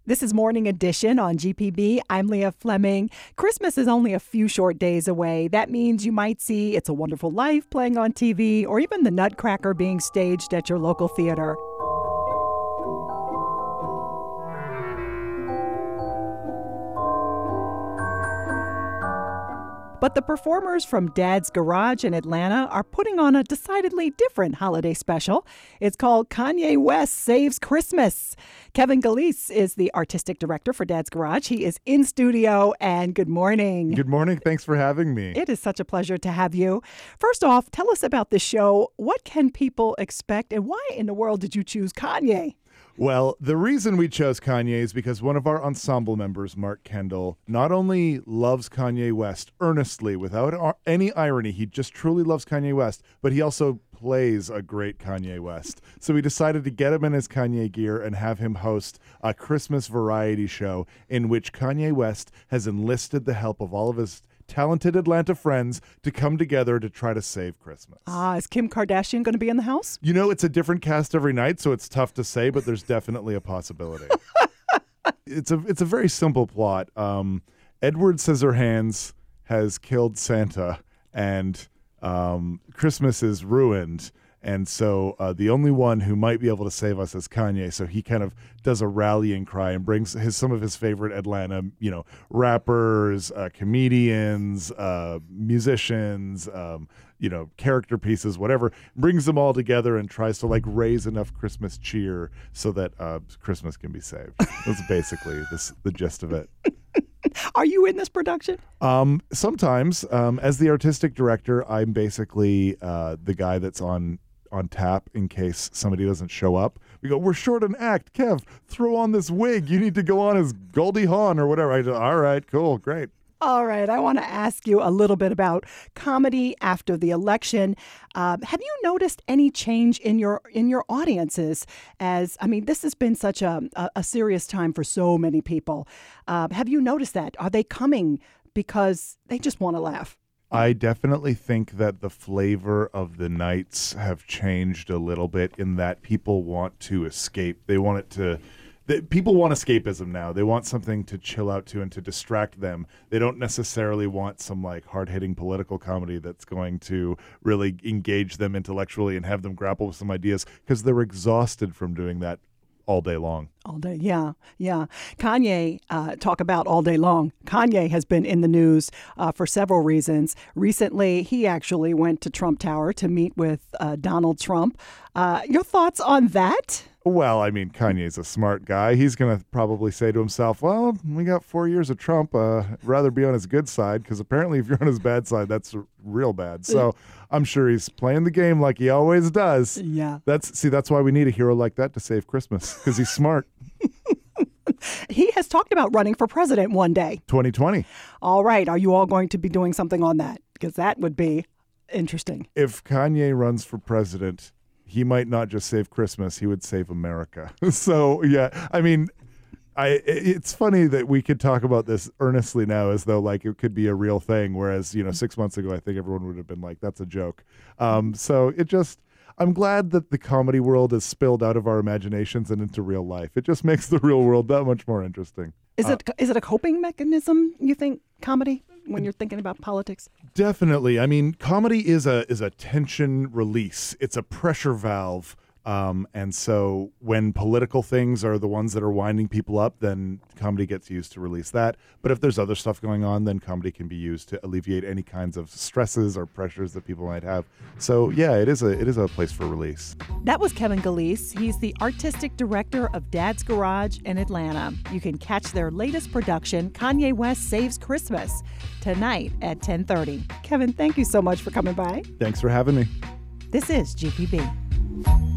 This is Morning Edition on GPB. I'm Leah Fleming. Christmas is only a few short days away. That means you might see It's a Wonderful Life playing on TV or even The Nutcracker being staged at your local theater. But the performers from Dad's Garage in Atlanta are putting on a decidedly different holiday special. It's called Kanye West Saves Christmas. Kevin Galice is the artistic director for Dad's Garage. He is in studio, and good morning. Good morning. Thanks for having me. It is such a pleasure to have you. First off, tell us about the show. What can people expect, and why in the world did you choose Kanye? Well, the reason we chose Kanye is because one of our ensemble members, Mark Kendall, not only loves Kanye West earnestly, without any irony, he just truly loves Kanye West, but he also plays a great Kanye West. So we decided to get him in his Kanye gear and have him host a Christmas variety show in which Kanye West has enlisted the help of all of his talented Atlanta friends to come together to try to save Christmas. Is Kim Kardashian going to be in the house? You know, it's a different cast every night, so it's tough to say, but there's definitely a possibility. It's a very simple plot. Edward Scissorhands has killed Santa, and Christmas is ruined. And so the only one who might be able to save us is Kanye. So he kind of does a rallying cry and brings some of his favorite Atlanta, rappers, comedians, musicians, character pieces, whatever, brings them all together and tries to raise enough Christmas cheer so that Christmas can be saved. That's basically the gist of it. Are you in this production? Sometimes. As the artistic director, I'm basically the guy that's on tap in case somebody doesn't show up. We go, we're short an act. Kev, throw on this wig. You need to go on as Goldie Hawn or whatever. I go, all right, cool, great. All right, I want to ask you a little bit about comedy after the election. Have you noticed any change in your audiences? This has been such a serious time for so many people. Have you noticed that? Are they coming because they just want to laugh? I definitely think that the flavor of the nights have changed a little bit in that people want to escape. They want it to... People want escapism now. They want something to chill out to and to distract them. They don't necessarily want some hard-hitting political comedy that's going to really engage them intellectually and have them grapple with some ideas because they're exhausted from doing that all day long. All day, yeah. Kanye, talk about all day long. Kanye has been in the news for several reasons. Recently, he actually went to Trump Tower to meet with Donald Trump. Your thoughts on that? Well, Kanye's a smart guy. He's going to probably say to himself, well, we got 4 years of Trump. I'd rather be on his good side because apparently if you're on his bad side, that's real bad. So I'm sure he's playing the game like he always does. Yeah. That's why we need a hero like that to save Christmas because he's smart. He has talked about running for president one day. 2020. All right. Are you all going to be doing something on that? Because that would be interesting. If Kanye runs for president, he might not just save Christmas, he would save America. So, yeah, it's funny that we could talk about this earnestly now as though it could be a real thing, whereas, 6 months ago, I think everyone would have been like, that's a joke. I'm glad that the comedy world has spilled out of our imaginations and into real life. It just makes the real world that much more interesting. Is it a coping mechanism, you think, comedy, when you're thinking about politics? Definitely. Comedy is a tension release. It's a pressure valve. And so when political things are the ones that are winding people up, then comedy gets used to release that. But if there's other stuff going on, then comedy can be used to alleviate any kinds of stresses or pressures that people might have. So yeah, it is a place for release. That was Kevin Galice. He's the artistic director of Dad's Garage in Atlanta. You can catch their latest production, Kanye West Saves Christmas, tonight at 10:30. Kevin, thank you so much for coming by. Thanks for having me. This is GPB.